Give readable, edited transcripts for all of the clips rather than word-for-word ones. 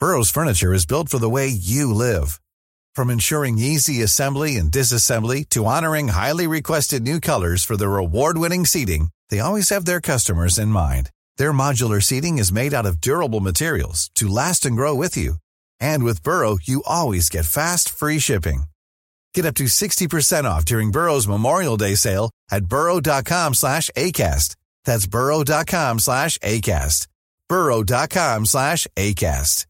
Burrow's furniture is built for the way you live. From ensuring easy assembly and disassembly to honoring highly requested new colors for their award-winning seating, they always have their customers in mind. Their modular seating is made out of durable materials to last and grow with you. And with Burrow, you always get fast, free shipping. Get up to 60% off during Burrow's Memorial Day sale at burrow.com/ACAST. That's burrow.com/ACAST. burrow.com/ACAST.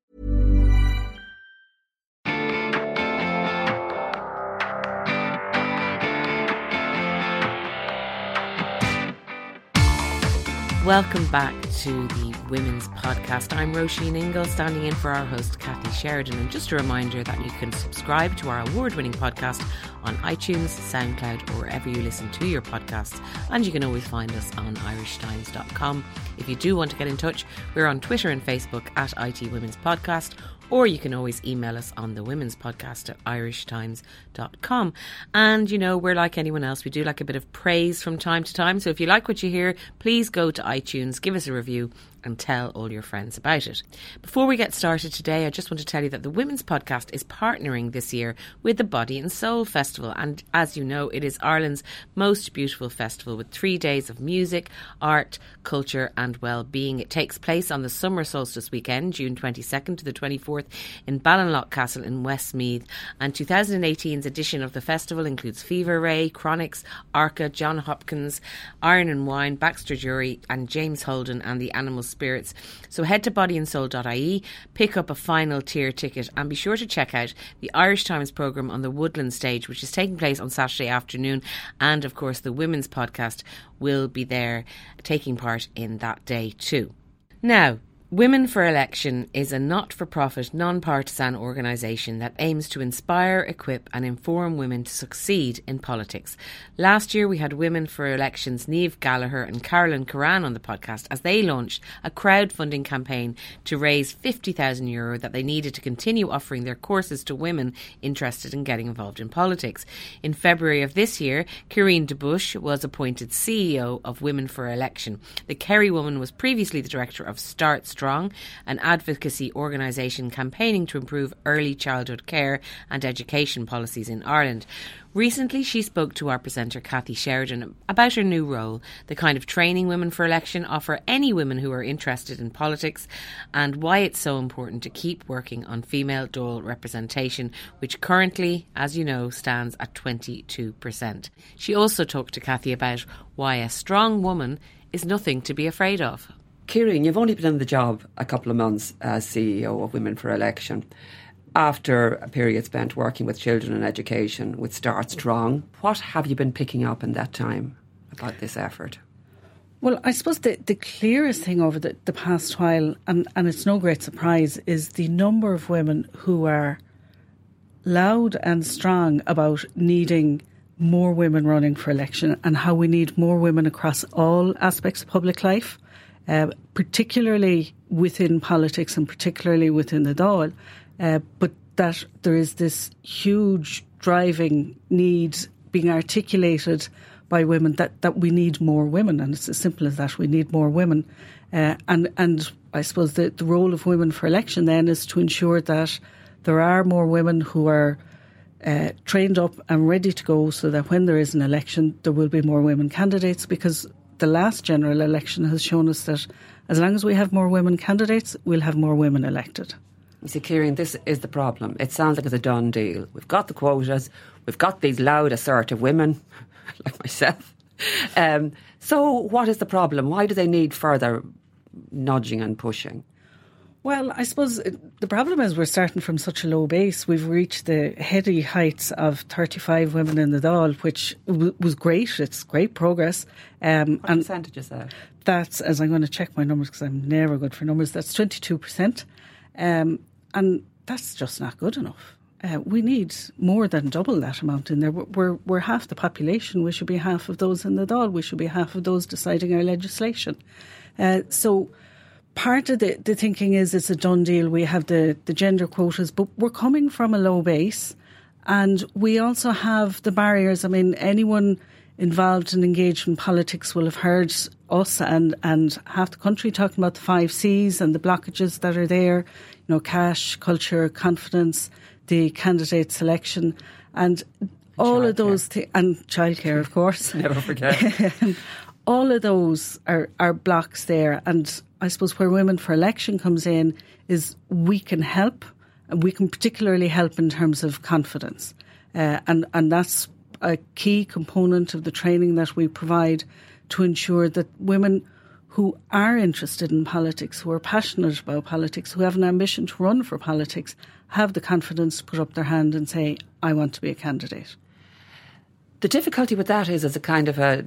Welcome back to the Women's Podcast. I'm Roisin Ingle, standing in for our host Kathy Sheridan, and just a reminder that you can subscribe to our award-winning podcast on iTunes, SoundCloud, or wherever you listen to your podcasts, and you can always find us on irishtimes.com. If you do want to get in touch, we're on Twitter and Facebook at IT Women's Podcast, or you can always email us on the Women's Podcast at irishtimes.com. And, you know, we're like anyone else. We do like a bit of praise from time to time. So if you like what you hear, please go to iTunes, give us a review, and tell all your friends about it. Before we get started today, I just want to tell you that the Women's Podcast is partnering this year with the Body and Soul Festival. And as you know, it is Ireland's most beautiful festival with 3 days of music, art, culture and well-being. It takes place on the summer solstice weekend, June 22nd to the 24th in Ballinlough Castle in Westmeath. And 2018's edition of the festival includes Fever Ray, Chronix, Arca, John Hopkins, Iron and Wine, Baxter Jury and James Holden and the Animal Spirits. So head to bodyandsoul.ie, pick up a final tier ticket, and be sure to check out the Irish Times programme on the Woodland stage, which is taking place on Saturday afternoon. And of course the Women's Podcast will be there taking part in that day too. Now, Women for Election is a not-for-profit, non-partisan organisation that aims to inspire, equip and inform women to succeed in politics. Last year we had Women for Election's Niamh Gallagher and Carolyn Curran on the podcast as they launched a crowdfunding campaign to raise €50,000 that they needed to continue offering their courses to women interested in getting involved in politics. In February of this year, Ciarán de Bush was appointed CEO of Women for Election. The Kerry woman was previously the director of Start Strong, an advocacy organisation campaigning to improve early childhood care and education policies in Ireland. Recently, she spoke to our presenter Kathy Sheridan about her new role, the kind of training Women for Election offer any women who are interested in politics, and why it's so important to keep working on female Dáil representation, which currently, as you know, stands at 22%. She also talked to Kathy about why a strong woman is nothing to be afraid of. Ciarán, you've only been in the job a couple of months as CEO of Women for Election. After a period spent working with children and education with Start Strong, what have you been picking up in that time about this effort? Well, I suppose the clearest thing over the past while, and it's no great surprise, is the number of women who are loud and strong about needing more women running for election and how we need more women across all aspects of public life. Particularly within politics and particularly within the Dáil, but that there is this huge driving need being articulated by women that we need more women, and it's as simple as that. We need more women, and I suppose the role of Women for Election then is to ensure that there are more women who are trained up and ready to go, so that when there is an election there will be more women candidates, because the last general election has shown us that as long as we have more women candidates, we'll have more women elected. You see, Ciarán, this is the problem. It sounds like it's a done deal. We've got the quotas, we've got these loud, assertive women, like myself. So what is the problem? Why do they need further nudging and pushing? Well, I suppose the problem is we're starting from such a low base. We've reached the heady heights of 35 women in the Dáil, which was great. It's great progress. What percentage is that? That's, as I'm going to check my numbers because I'm never good for numbers, that's 22%. And that's just not good enough. We need more than double that amount in there. We're half the population. We should be half of those in the Dáil. We should be half of those deciding our legislation. So part of the thinking is it's a done deal. We have the gender quotas, but we're coming from a low base, and we also have the barriers. I mean, anyone involved and engaged in politics will have heard us and half the country talking about the 5 Cs and the blockages that are there. cash, culture, confidence, the candidate selection, and all of those things, and childcare, of course. Never forget. All of those are blocks there. And I suppose where Women for Election comes in is we can help, and we can particularly help in terms of confidence. And that's a key component of the training that we provide to ensure that women who are interested in politics, who are passionate about politics, who have an ambition to run for politics, have the confidence to put up their hand and say, I want to be a candidate. The difficulty with that is it's a kind of a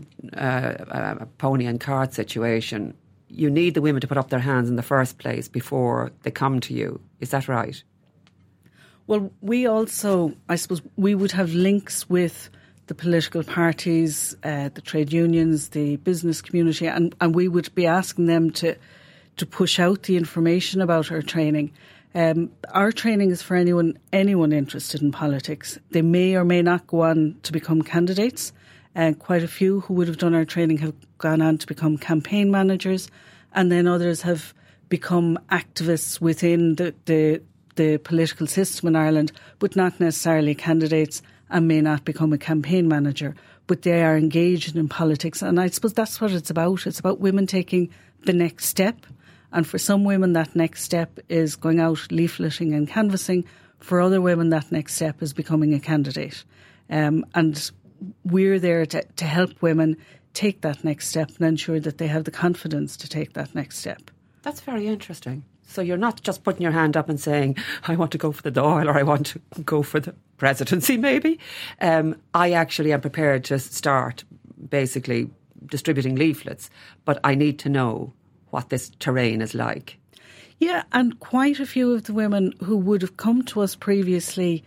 pony and cart situation. You need the women to put up their hands in the first place before they come to you. Is that right? Well, we also, I suppose, we would have links with the political parties, the trade unions, the business community, and we would be asking them to push out the information about our training. Our training is for anyone interested in politics. They may or may not go on to become candidates. Quite a few who would have done our training have gone on to become campaign managers, and then others have become activists within the political system in Ireland, but not necessarily candidates, and may not become a campaign manager, but they are engaged in politics. And I suppose that's what it's about. It's about women taking the next step. And for some women, that next step is going out leafleting and canvassing. For other women, that next step is becoming a candidate. And we're there to help women take that next step and ensure that they have the confidence to take that next step. That's very interesting. So you're not just putting your hand up and saying, I want to go for the Dáil, or I want to go for the presidency, maybe. I actually am prepared to start basically distributing leaflets, but I need to know what this terrain is like. Yeah, and quite a few of the women who would have come to us previously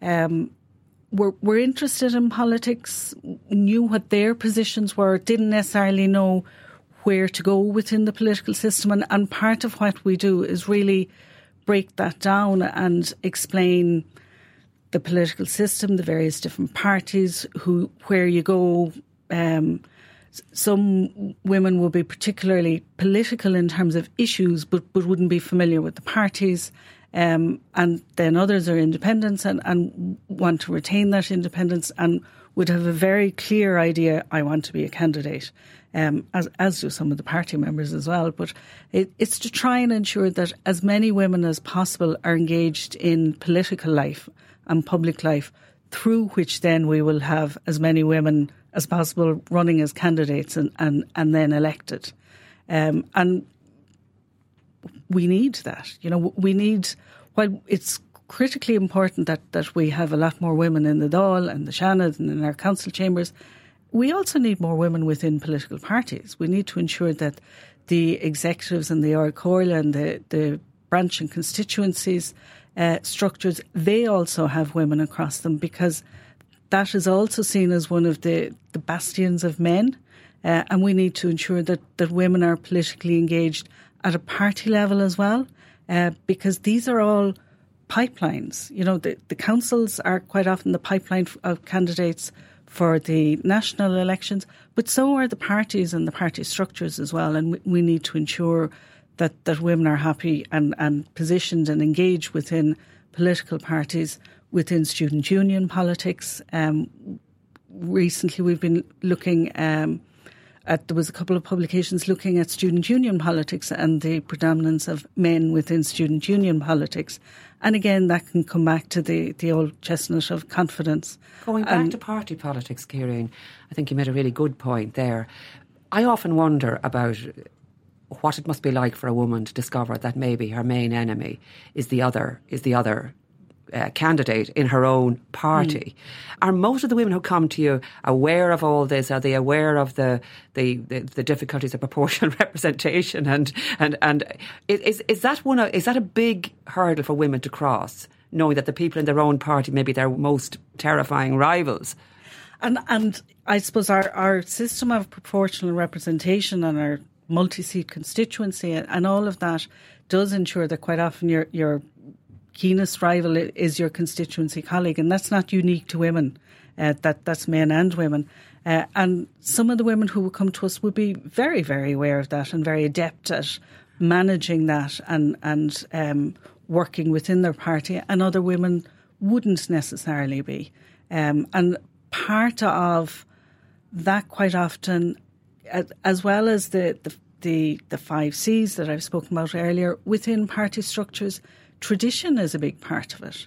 were interested in politics, knew what their positions were, didn't necessarily know where to go within the political system. And part of what we do is really break that down and explain the political system, the various different parties, where you go. Some women will be particularly political in terms of issues, but wouldn't be familiar with the parties. And then others are independents and want to retain that independence and would have a very clear idea, I want to be a candidate, as do some of the party members as well. But it's to try and ensure that as many women as possible are engaged in political life and public life, through which then we will have as many women as possible running as candidates and then elected. And we need that. We need, while it's critically important that we have a lot more women in the Dáil and the Seanad and in our council chambers, we also need more women within political parties. We need to ensure that the executives and the Ard Comhairle and the branch and constituencies structures, they also have women across them, because that is also seen as one of the bastions of men. And we need to ensure that women are politically engaged at a party level as well, because these are all pipelines. The councils are quite often the pipeline of candidates for the national elections, but so are the parties and the party structures as well. And we need to ensure that women are happy and positioned and engaged within political parties, within student union politics. Recently we've been looking there was a couple of publications looking at student union politics and the predominance of men within student union politics. And again, that can come back to the old chestnut of confidence. Going back to party politics, Ciarán, I think you made a really good point there. I often wonder about what it must be like for a woman to discover that maybe her main enemy is the other candidate in her own party. Are most of the women who come to you aware of all this? Are they aware of the difficulties of proportional representation? And is that a big hurdle for women to cross, knowing that the people in their own party may be their most terrifying rivals? And I suppose our system of proportional representation and our multi-seat constituency and all of that does ensure that quite often your keenest rival is your constituency colleague, and that's not unique to women. That's men and women. And some of the women who would come to us would be very, very aware of that and very adept at managing that and working within their party, and other women wouldn't necessarily be. And part of that quite often, as well as the 5 C's that I've spoken about earlier, within party structures, tradition is a big part of it.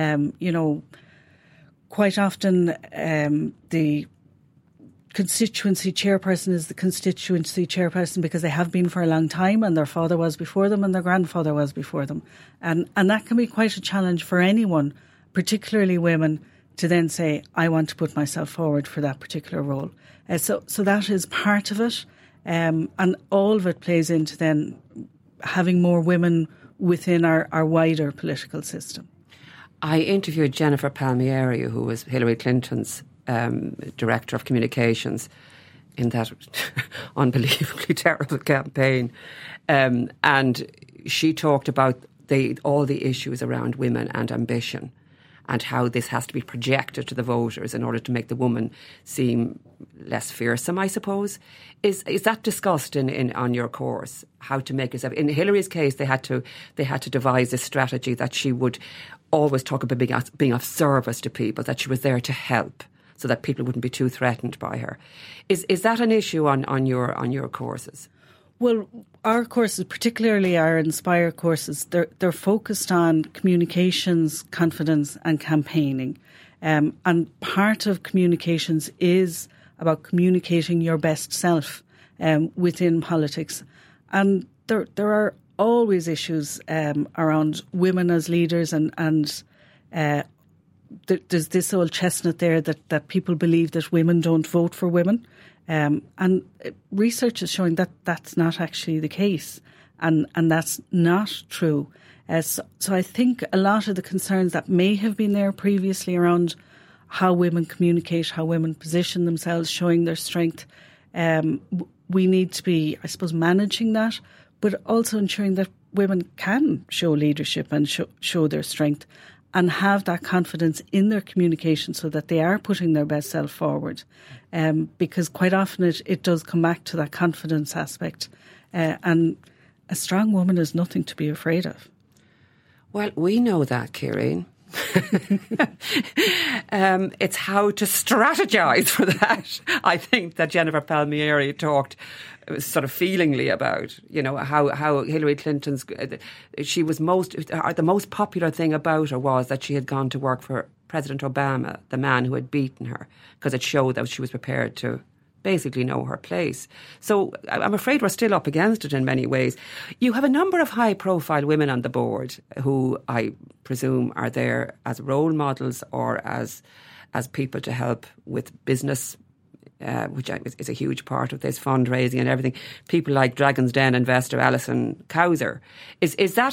Quite often the constituency chairperson is the constituency chairperson because they have been for a long time, and their father was before them and their grandfather was before them. And that can be quite a challenge for anyone, particularly women, to then say, I want to put myself forward for that particular role. So that is part of it. And all of it plays into then having more women within our wider political system. I interviewed Jennifer Palmieri, who was Hillary Clinton's Director of Communications in that unbelievably terrible campaign. And she talked about all the issues around women and ambition, and how this has to be projected to the voters in order to make the woman seem less fearsome, I suppose. Is that discussed on your course? How to make yourself? In Hillary's case, they had to devise this strategy that she would always talk about being of service to people, that she was there to help, so that people wouldn't be too threatened by her. Is that an issue on your courses? Well, our courses, particularly our Inspire courses, they're focused on communications, confidence and campaigning. And part of communications is about communicating your best self within politics. And there are always issues around women as leaders, and there's this old chestnut there that people believe that women don't vote for women. And research is showing that that's not actually the case, and that's not true. So I think a lot of the concerns that may have been there previously around how women communicate, how women position themselves, showing their strength, we need to be, I suppose, managing that, but also ensuring that women can show leadership and show their strength and have that confidence in their communication so that they are putting their best self forward. Because quite often it does come back to that confidence aspect. And a strong woman is nothing to be afraid of. Well, we know that, Ciarán. It's how to strategise for that. I think that Jennifer Palmieri talked sort of feelingly about, how Hillary Clinton's, the most popular thing about her was that she had gone to work for President Obama, the man who had beaten her, because it showed that she was prepared to basically know her place. So I'm afraid we're still up against it in many ways. You have a number of high-profile women on the board who I presume are there as role models or as people to help with business, which is a huge part of this, fundraising and everything. People like Dragon's Den investor Alison Cowser. Is that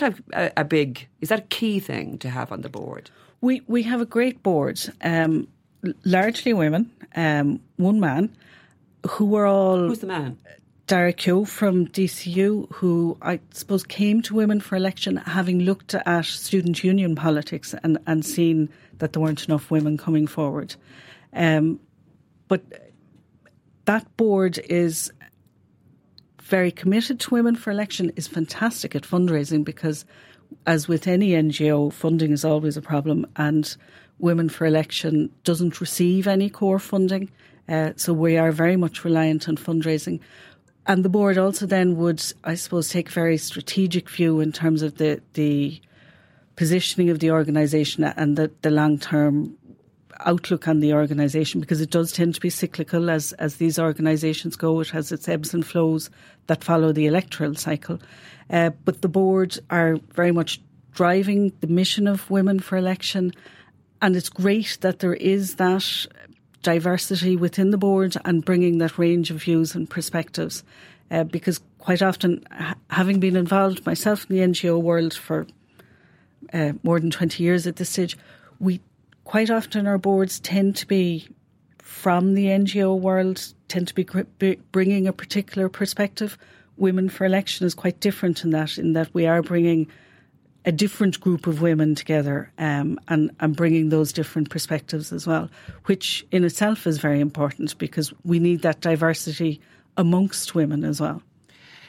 a key thing to have on the board? We have a great board. Largely women, one man, who are all... Who's the man? Dara Keogh from DCU, who I suppose came to Women for Election having looked at student union politics and seen that there weren't enough women coming forward. But that board is very committed to Women for Election, is fantastic at fundraising because, as with any NGO, funding is always a problem, and Women for Election doesn't receive any core funding, so we are very much reliant on fundraising. And the board also then would, I suppose, take a very strategic view in terms of the positioning of the organisation and the long-term outlook on the organisation, because it does tend to be cyclical as these organisations go. It has its ebbs and flows that follow the electoral cycle. But the board are very much driving the mission of Women for Election. And it's great that there is that diversity within the board and bringing that range of views and perspectives. Because quite often, having been involved myself in the NGO world for more than 20 years at this stage, quite often our boards tend to be from the NGO world, tend to be bringing a particular perspective. Women for Election is quite different in that we are bringing a different group of women together and bringing those different perspectives as well, which in itself is very important because we need that diversity amongst women as well.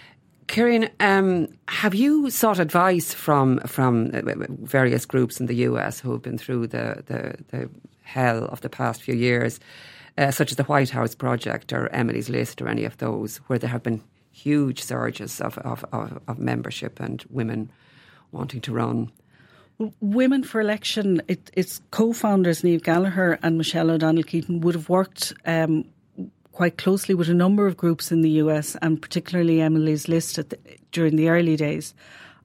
Kieran, have you sought advice from various groups in the US who have been through the hell of the past few years, such as the White House Project or Emily's List or any of those, where there have been huge surges of membership and women wanting to run? Women for Election, its co-founders, Niamh Gallagher and Michelle O'Donnell-Keaton, would have worked quite closely with a number of groups in the US, and particularly Emily's List during the early days.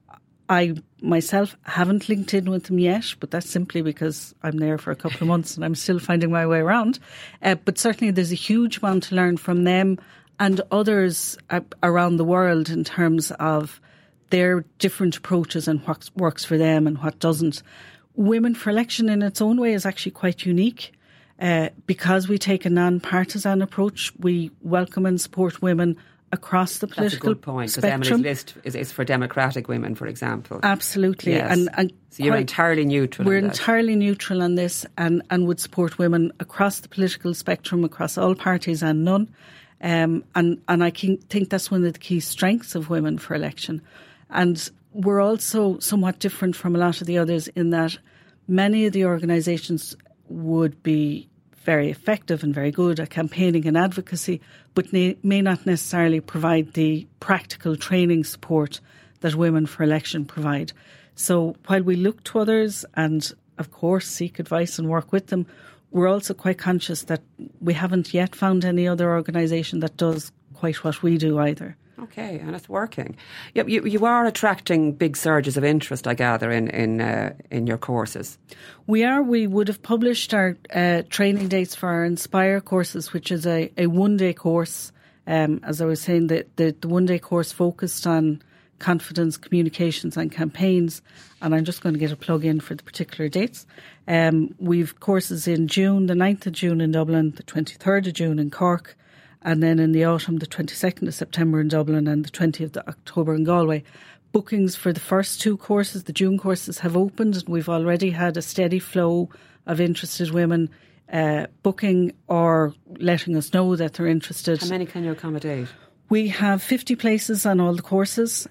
I myself haven't linked in with them yet, but that's simply because I'm there for a couple of months and I'm still finding my way around. But certainly there's a huge amount to learn from them and others around the world in terms of their different approaches and what works for them and what doesn't. Women for Election in its own way is actually quite unique. Because we take a non-partisan approach, we welcome and support women across the political spectrum. That's a good point, because Emily's List is for democratic women, for example. Absolutely. Yes. And so you're entirely neutral We're on that. entirely neutral on this and would support women across the political spectrum, across all parties and none. And I think that's one of the key strengths of Women for Election. And we're also somewhat different from a lot of the others in that many of the organisations would be very effective and very good at campaigning and advocacy, but may not necessarily provide the practical training support that Women for Election provide. So while we look to others and, of course, seek advice and work with them, we're also quite conscious that we haven't yet found any other organisation that does quite what we do either. Okay, and it's working. You are attracting big surges of interest, I gather, in your courses. We are. We would have published our training dates for our Inspire courses, which is a one-day course. As I was saying, the one-day course focused on confidence, communications and campaigns. And I'm just going to get a plug in for the particular dates. We've courses in June, the 9th of June in Dublin, the 23rd of June in Cork, and then in the autumn, the 22nd of September in Dublin and the 20th of October in Galway. Bookings for the first two courses, the June courses, have opened, and we've already had a steady flow of interested women booking or letting us know that they're interested. How many can you accommodate? We have 50 places on all the courses.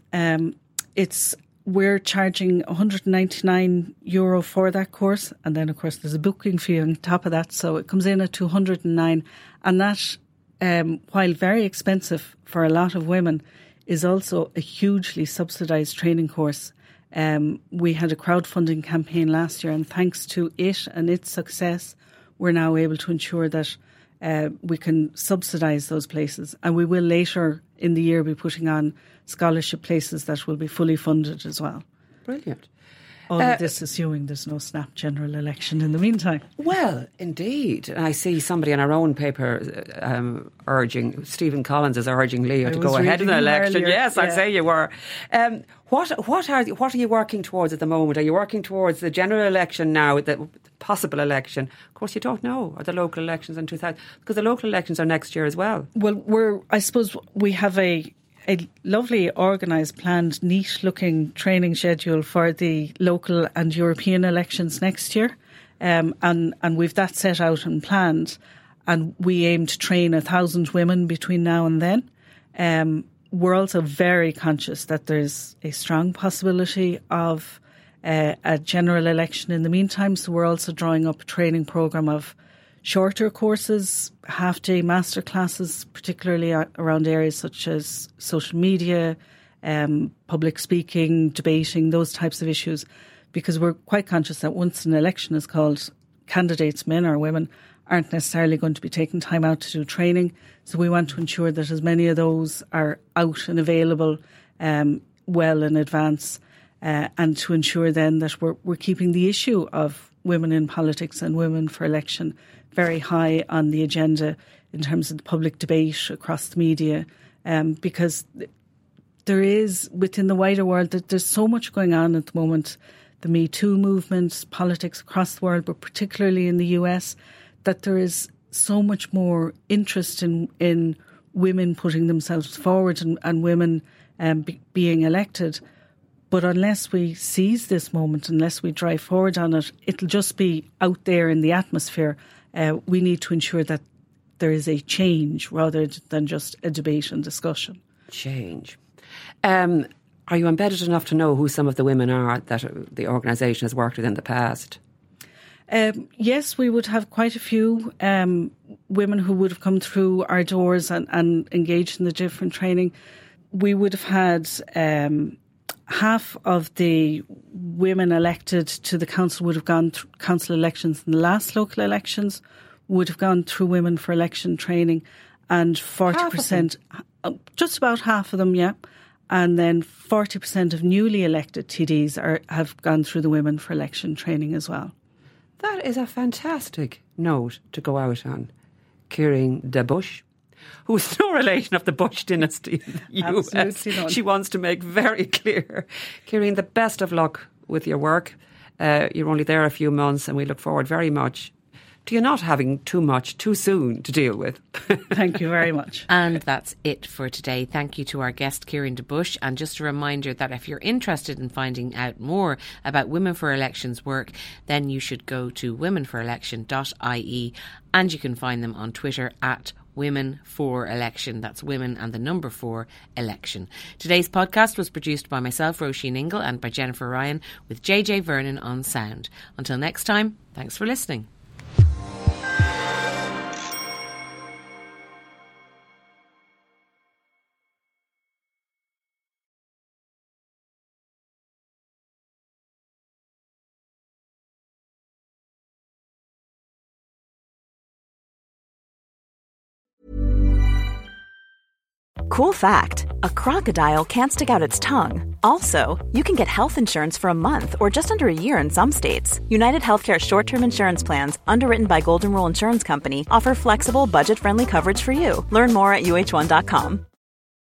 We're charging €199 for that course, and then of course there's a booking fee on top of that, so it comes in at €209, and that, while very expensive for a lot of women, is also a hugely subsidised training course. We had a crowdfunding campaign last year, and thanks to it and its success, we're now able to ensure that we can subsidise those places, and we will later in the year be putting on scholarship places that will be fully funded as well. Brilliant. All of this assuming there's no snap general election in the meantime. Well, indeed. I see somebody in our own paper Stephen Collins is urging Leo to go ahead in the election. Earlier. Yes, I'd say you were. What are you working towards at the moment? Are you working towards the general election now, the possible election? Of course, you don't know, or the local elections in 2000, because the local elections are next year as well. Well, I suppose we have a lovely organised, planned, neat-looking training schedule for the local and European elections next year. And we've that set out and planned. And we aim to train 1,000 women between now and then. We're also very conscious that there's a strong possibility of a general election in the meantime. So we're also drawing up a training programme of shorter courses, half-day masterclasses, particularly around areas such as social media, public speaking, debating, those types of issues, because we're quite conscious that once an election is called, candidates, men or women, aren't necessarily going to be taking time out to do training. So we want to ensure that as many of those are out and available well in advance, and to ensure then that we're keeping the issue of women in politics and Women for Election very high on the agenda in terms of the public debate across the media, because there is, within the wider world, that there's so much going on at the moment, the Me Too movement, politics across the world, but particularly in the US, that there is so much more interest in women putting themselves forward and women being elected. But unless we seize this moment, unless we drive forward on it, it'll just be out there in the atmosphere. We need to ensure that there is a change rather than just a debate and discussion. Change. Are you embedded enough to know who some of the women are that the organisation has worked with in the past? Yes, we would have quite a few women who would have come through our doors and engaged in the different training. We would have had half of the women elected to the council would have gone through council elections in the last local elections, would have gone through Women for Election training, and 40%, just about half of them, yeah. And then 40% of newly elected TDs have gone through the Women for Election training as well. That is a fantastic note to go out on. Kieran de Bush, who is no relation of the Bush dynasty in the US. Absolutely not. She wants to make very clear. Kieran, the best of luck with your work. You're only there a few months and we look forward very much to you not having too much too soon to deal with. Thank you very much. And that's it for today. Thank you to our guest, Kieran de Bush. And just a reminder that if you're interested in finding out more about Women for Election's work, then you should go to womenforelection.ie, and you can find them on Twitter at Women for Election. That's women and the number 4 election. Today's podcast was produced by myself, Roisin Ingle, and by Jennifer Ryan, with JJ Vernon on sound. Until next time, thanks for listening. Cool fact, a crocodile can't stick out its tongue. Also, you can get health insurance for a month or just under a year in some states. United Healthcare short-term insurance plans, underwritten by Golden Rule Insurance Company, offer flexible, budget-friendly coverage for you. Learn more at uh1.com.